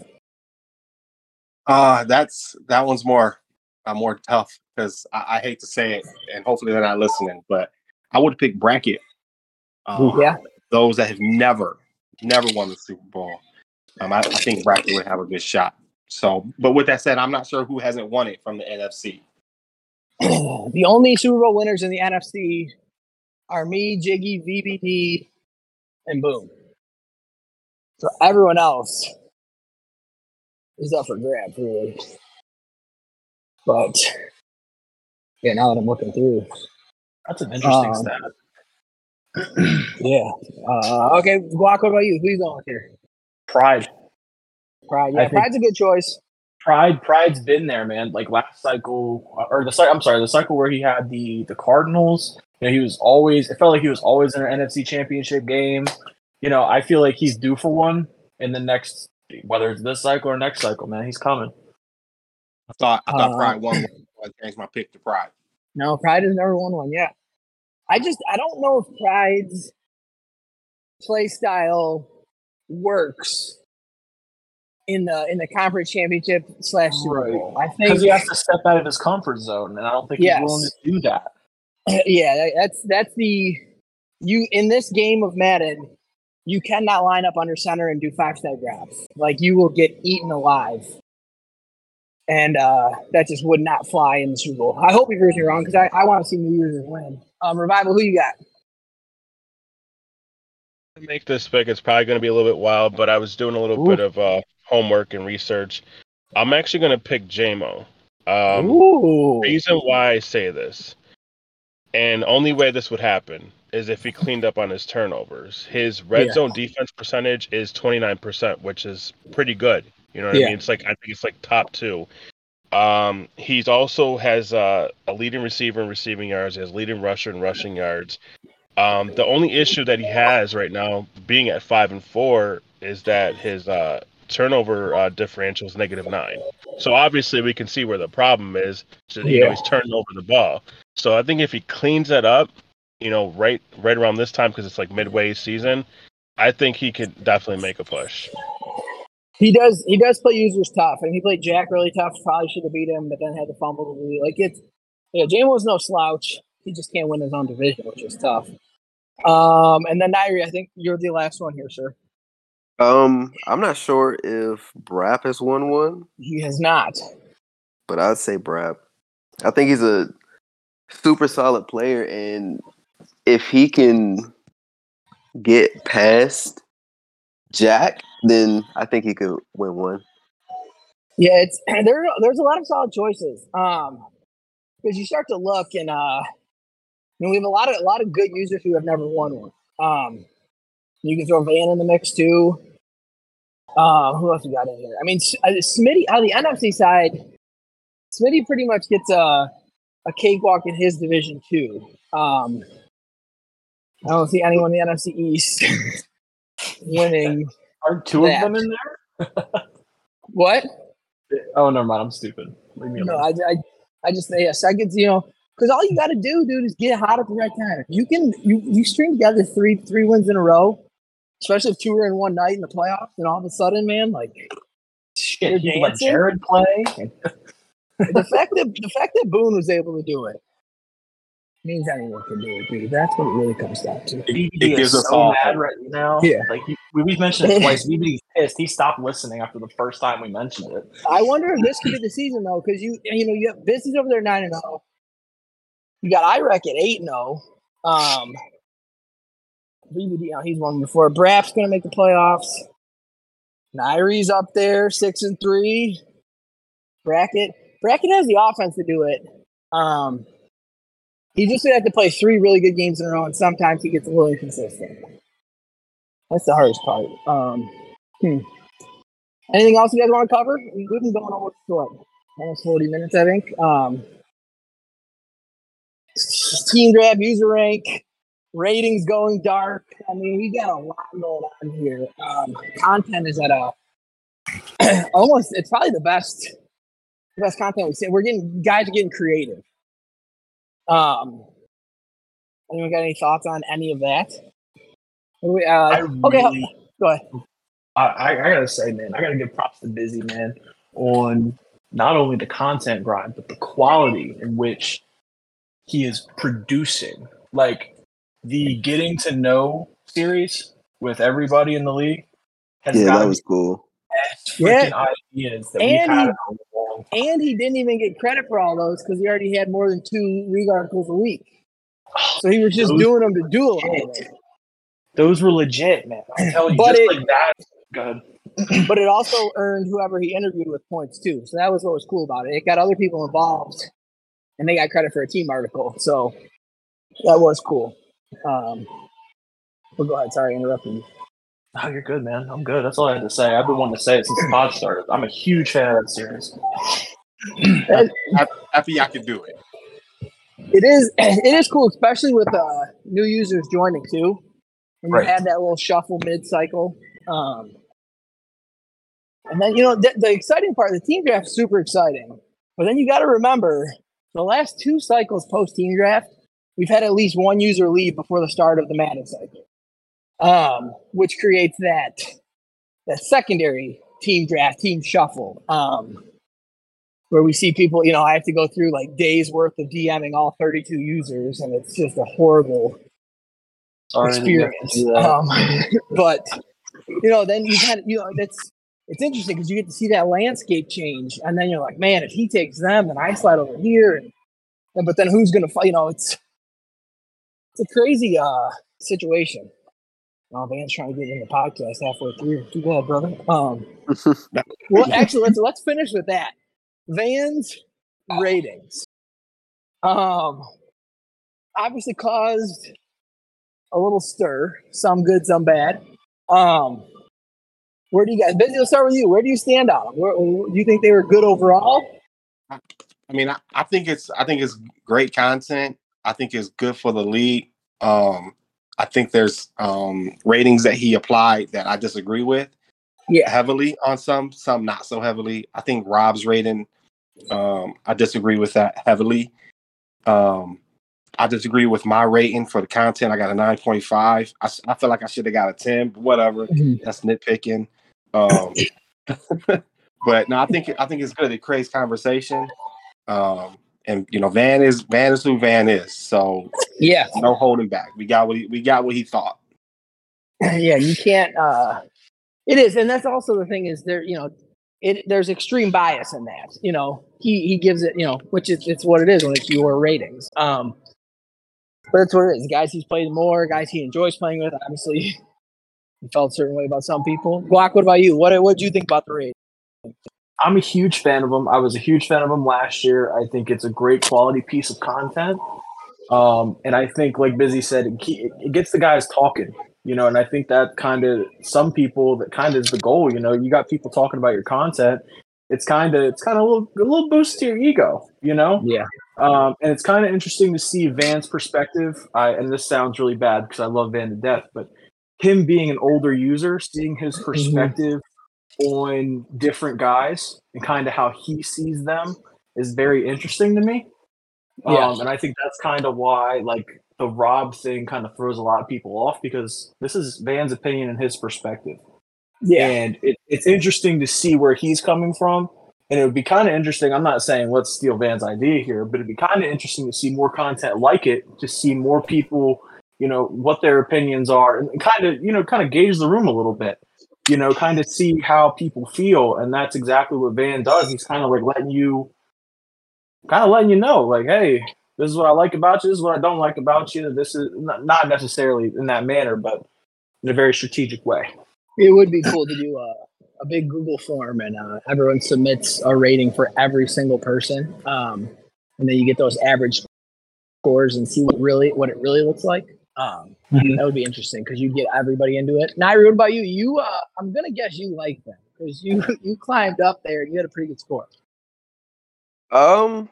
uh that's that one's more uh, more tough because I, I hate to say it, and hopefully they're not listening, but I would pick Bracket. Um, Yeah. Those that have never, never won the Super Bowl. Um, I, I think Bracket would have a good shot. So, but with that said, I'm not sure who hasn't won it from the N F C. The only Super Bowl winners in the N F C are me, Jiggy, V B D, and Boom. So everyone else is up for grabs, really. But yeah, now that I'm looking through, That's an interesting Um, stat. yeah. Uh, okay, Guac, what about you? Who you going with here? Pride. Pride. I Yeah, think- Pride's a good choice. Pride, Pride's been there, man. Like last cycle, or the cycle. I'm sorry, the cycle where he had the the Cardinals. You know, he was always. It felt like he was always in an N F C Championship game. You know, I feel like he's due for one in the next, whether it's this cycle or next cycle. Man, he's coming. I thought I thought Uh, Pride won. I changed my pick to Pride. No, Pride has never won one. Yeah, I just I don't know if Pride's play style works in the in the conference championship slash Super Right. Bowl. I think Because he has to step out of his comfort zone, and I don't think Yes. he's willing to do that. yeah, that- that's that's the you in this game of Madden. You cannot line up under center and do five step grabs. Like you will get eaten alive And uh, that just would not fly in the Super Bowl. I hope he proves me wrong because I, I want to see New Year's win. Um, Revival, who you got? To make this pick, it's probably going to be a little bit wild, but I was doing a little Ooh. bit of uh, homework and research. I'm actually going to pick J M O. Um, Ooh. reason why I say this, and only way this would happen, is if he cleaned up on his turnovers. His red Yeah. zone defense percentage is twenty-nine percent, which is pretty good. You know what Yeah. I mean? It's like I think it's like top two. Um, he's also has uh, a leading receiver in receiving yards. He has leading rusher in rushing yards. Um, the only issue that he has right now, being at five and four, is that his uh, turnover uh, differential is negative nine. So obviously we can see where the problem is. So, you Yeah. know, he's turning over the ball. So I think if he cleans that up, you know, right right around this time, because it's like midway season, I think he could definitely make a push. He does. He does play users tough, and he played Jack really tough. Probably should have beat him, but then had to fumble the lead. Like it's, yeah, J M O's no slouch. He just can't win his own division, which is tough. Um, and then Nairi, I think you're the last one here, sir. Um, I'm not sure if Brap has won one, He has not. but I'd say Brap. I think he's a super solid player, and if he can get past Jack, then I think he could win one. Yeah, it's there. There's a lot of solid choices. Um, because you start to look, and uh, you know, we have a lot of a lot of good users who have never won one. Um, you can throw Van in the mix too. Uh, who else we got in here? I mean, uh, Smitty on the N F C side, Smitty pretty much gets a a cakewalk in his division too. Um, I don't see anyone in the N F C East winning. Are two that. of them in there? What? Oh, never mind. I'm stupid. Leave me No, alone. I, I, I just yeah, seconds. You know, because all you got to do, dude, is get hot at the right time. If you can, you you string together three three wins in a row, especially if two were in one night in the playoffs, and all of a sudden, man, like Shit, you're you let dancing. Jared play. the fact that the fact that Boone was able to do it means anyone can do it, dude. That's what it really comes down to. He, It he gives is us so all mad hope. right now. Yeah. Like he, we, we've mentioned it twice. Even he's pissed. He stopped listening after the first time we mentioned it. I wonder if this could be the season though, because you you know you have Busy's over there nine and zero. You got I R E C at eight and zero. Um, B B D, you know, he's won before. Brap's gonna make the playoffs. Nairi's up there, six and three. Bracket, Bracket has the offense to do it. Um, he just gonna have to play three really good games in a row, and sometimes he gets a little inconsistent. That's the hardest part. Um, hmm. Anything else you guys want to cover? We've been going almost what, almost forty minutes, I think. Um, team draft, user rank, ratings going dark. I mean, we got a lot going on here. Um, content is at a almost. It's probably the best, the best content we've seen. We're getting guys are getting creative. Um, anyone got any thoughts on any of that? We, uh, I okay, really, go ahead. I, I, I gotta say, man, I gotta give props to Busy, man, on not only the content grind, but the quality in which he is producing. Like the getting to know series with everybody in the league has Yeah, got that to was be cool. best freaking ideas that we've And had he- in a long time. And he didn't even get credit for all those because he already had more than two league articles a week. So he was just Those doing them to do a lot of legit. it. Those were legit, man. I'm telling you, But just it- like that. Go ahead. But it also earned whoever he interviewed with points too. So that was what was cool about it. It got other people involved, and they got credit for a team article. So that was cool. Um, but go ahead. Sorry, interrupting you. Oh, you're good, man. I'm good. That's all I had to say. I've been wanting to say it since the pod started. I'm a huge fan of that series. Happy I could do it. It is. It is cool, especially with uh, new users joining too. And you Right. had that little shuffle mid-cycle. Um, and then, you know, the, the exciting part, the team draft is super exciting. But then you got to remember, the last two cycles post-team draft, we've had at least one user leave before the start of the Madden cycle, um, which creates that that secondary team draft, team shuffle, um, where we see people, you know, I have to go through like days worth of DMing all thirty-two users, and it's just a horrible Sorry, I didn't get to experience. do that. Um, but you know, then you kind of, you know, that's it's interesting because you get to see that landscape change, and then you're like, man, if he takes them, then I slide over here, and, and but then who's gonna fight? You know, it's it's a crazy uh, situation. Oh, Van's trying to get in the podcast halfway through. Too bad, brother. Um, well, actually, let's let's finish with that. Van's ratings, um, obviously caused a little stir. Some good, some bad. Um, where do you guys? Busy. Let's start with you. Where do you stand on them? Where, do you think they were good overall? I mean, I, I think it's I think it's great content. I think it's good for the league. Um, I think there's um, ratings that he applied that I disagree with. Yeah, heavily on some, some not so heavily. I think Rob's rating, um, I disagree with that heavily. Um, I disagree with my rating for the content. I got a nine point five. I, I feel like I should have got a ten, but whatever. Mm-hmm. That's nitpicking. Um, but no, I think I think it's good. It creates conversation. Um, and you know, Van is Van is who Van is. So yeah, no holding back. We got what he, we got what he thought. Yeah, you can't. Uh, it is, and that's also the thing is there. You know, it there's extreme bias in that. You know, he he gives it. You know, which is it's what it is when it's your ratings. Um, but that's what it is. Guys he's played more, guys he enjoys playing with. Obviously, he felt a certain way about some people. Glock, what about you? What what do you think about the rating? I'm a huge fan of them. I was a huge fan of them last year. I think it's a great quality piece of content. Um, and I think, like Busy said, it, it gets the guys talking, you know, and I think that kind of some people that kind of is the goal, you know, you got people talking about your content. It's kind of, it's kind of a little, a little boost to your ego, you know? Yeah. Um, and it's kind of interesting to see Van's perspective. I, and this sounds really bad because I love Van to death, but him being an older user, seeing his perspective mm-hmm. on different guys and kind of how he sees them is very interesting to me. Yeah. Um, and I think that's kind of why, like, the Rob thing kind of throws a lot of people off because this is Van's opinion and his perspective. Yeah. And it, it's interesting to see where he's coming from. And it would be kind of interesting. I'm not saying let's steal Van's idea here, but it'd be kind of interesting to see more content like it, to see more people, you know, what their opinions are and kind of, you know, kind of gauge the room a little bit, you know, kind of see how people feel. And that's exactly what Van does. He's kind of like letting you, kind of letting you know, like, hey, this is what I like about you. This is what I don't like about you. This is not necessarily in that manner, but in a very strategic way. It would be cool to do a, a big Google form and uh, everyone submits a rating for every single person. Um, and then you get those average scores and see what really what it really looks like. Um, mm-hmm. That would be interesting because you get everybody into it. Nairi, what about you? You, uh, I'm going to guess you like them because you, you climbed up there and you had a pretty good score. Um,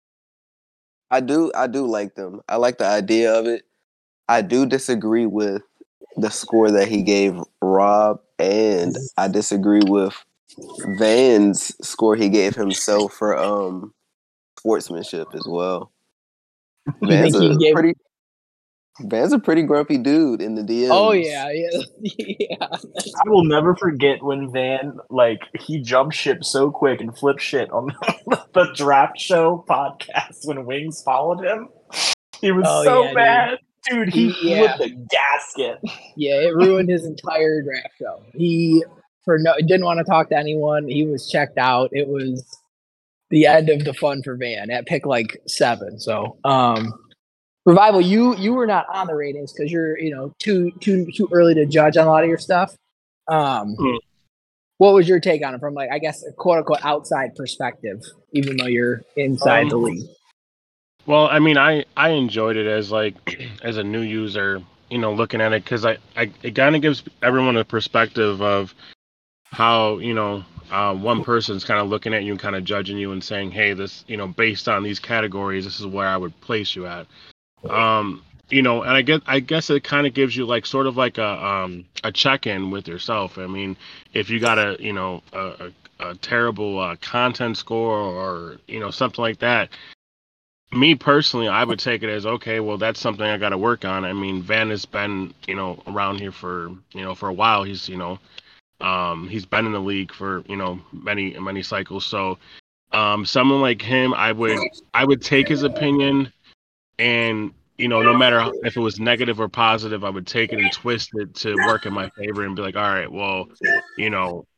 I do, I do like them. I like the idea of it. I do disagree with the score that he gave Rob, and I disagree with Van's score he gave himself for um sportsmanship as well. Van's a gave- pretty, Van's a pretty grumpy dude in the D Ms. Oh yeah, yeah, yeah. I will never forget when Van, like, he jumped ship so quick and flipped shit on the Draft Show podcast when Wings followed him. He was oh, so yeah, mad. Dude, dude he, he flipped yeah. the gasket. Yeah, it ruined his entire draft show. He for no didn't want to talk to anyone. He was checked out. It was the end of the fun for Van at pick like seven. So um Revival, you you were not on the ratings because you're, you know, too too too early to judge on a lot of your stuff. Um mm. What was your take on it from, like, I guess, a quote unquote outside perspective, even though you're inside um, the league? Well, I mean, I, I enjoyed it as like as a new user, you know, looking at it because I, I it kind of gives everyone a perspective of how, you know, uh, one person's kind of looking at you and kind of judging you and saying, hey, this, you know, based on these categories, this is where I would place you at. Um, you know, and I guess I guess it kind of gives you like sort of like a um a check-in with yourself. I mean, if you got a, you know, a, a, a terrible uh, content score or, you know, something like that. Me personally, I would take it as, okay, well, that's something I got to work on. I mean, Van has been, you know, around here for, you know, for a while. He's, you know, um, he's been in the league for, you know, many, many cycles. So um, someone like him, I would, I would take his opinion and, you know, no matter if it was negative or positive, I would take it and twist it to work in my favor and be like, all right, well, you know,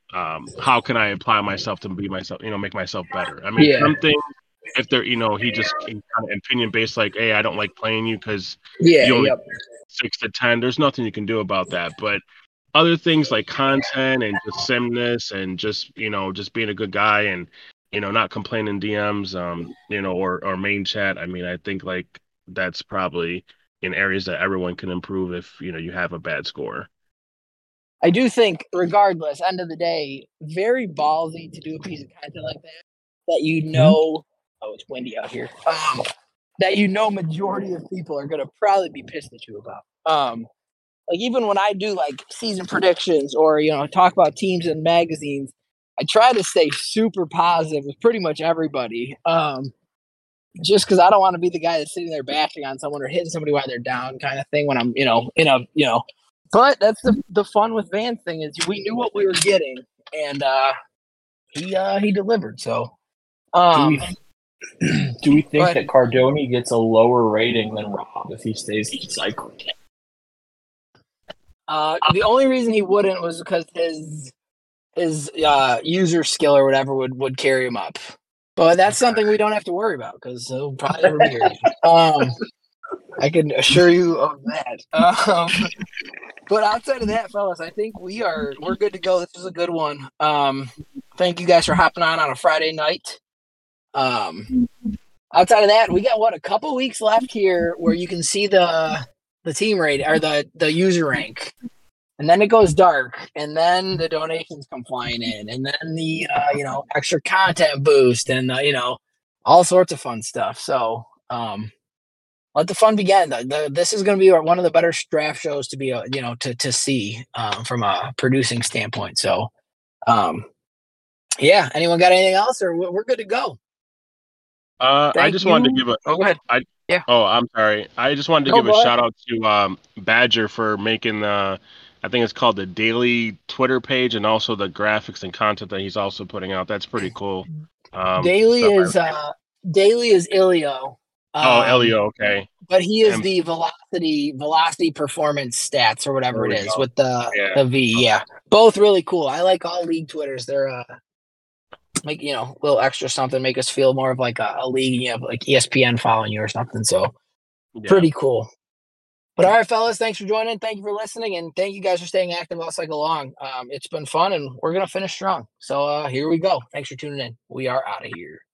um, how can I apply myself to be myself, you know, make myself better. I mean, Yeah. some things, if they're, you know, he just kind of opinion based, like, hey, I don't like playing you because Yeah. you only Yep. six to ten. There's nothing you can do about that. But other things like content and just simness and just, you know, just being a good guy and, you know, not complaining D Ms, um, you know, or or main chat. I mean, I think like that's probably in areas that everyone can improve if, you know, you have a bad score. I do think, regardless, end of the day, very ballsy to do a piece of content like that that you know. Oh, it's windy out here. Um, that you know, majority of people are gonna probably be pissed at you about. Um, like even when I do like season predictions or you know talk about teams in magazines, I try to stay super positive with pretty much everybody. Um, just because I don't want to be the guy that's sitting there bashing on someone or hitting somebody while they're down, kind of thing. When I'm, you know, in a, you know, but that's the the fun with Van's thing is we knew what we were getting, and uh, he uh, he delivered. So, um, do we do we think but- that Cardoni gets a lower rating than Rob if he stays cycling? uh, the only reason he wouldn't was because his his uh, user skill or whatever would would carry him up. But that's something we don't have to worry about because he'll probably never be here again. Um, I can assure you of that. Um, but outside of that, fellas, I think we are we're good to go. This is a good one. Um, thank you guys for hopping on on a Friday night. Um, outside of that, we got what a couple weeks left here where you can see the the team rate or the the user rank, and then it goes dark, and then the donations come flying in, and then the uh, you know extra content boost, and uh, you know all sorts of fun stuff. So. Um, let the fun begin. The, the, this is going to be one of the better draft shows to be, uh, you know, to to see um, from a producing standpoint. So, um, yeah. Anyone got anything else, or we're good to go? Uh, I Thank just wanted to you. give a. Oh, go ahead. I Yeah. Oh, I'm sorry. I just wanted to No, give a go ahead. shout out to um, Badger for making the. I think it's called the Daily Twitter page, and also the graphics and content that he's also putting out. That's pretty cool. Um, Daily stuff I- is uh, Daily is Ilio. oh, Um, Elio. Okay. But he is And- the velocity velocity performance stats or whatever There it we is go. with the Yeah. the V. Yeah, both really cool. I like all league Twitters. They're uh make you know a little extra something, make us feel more of like a, a league, you know, like E S P N following you or something. So Yeah. pretty cool. But all right, fellas, thanks for joining. Thank you for listening, and thank you guys for staying active all cycle long. Um, it's been fun, and we're gonna finish strong. So uh, here we go. Thanks for tuning in. We are out of here.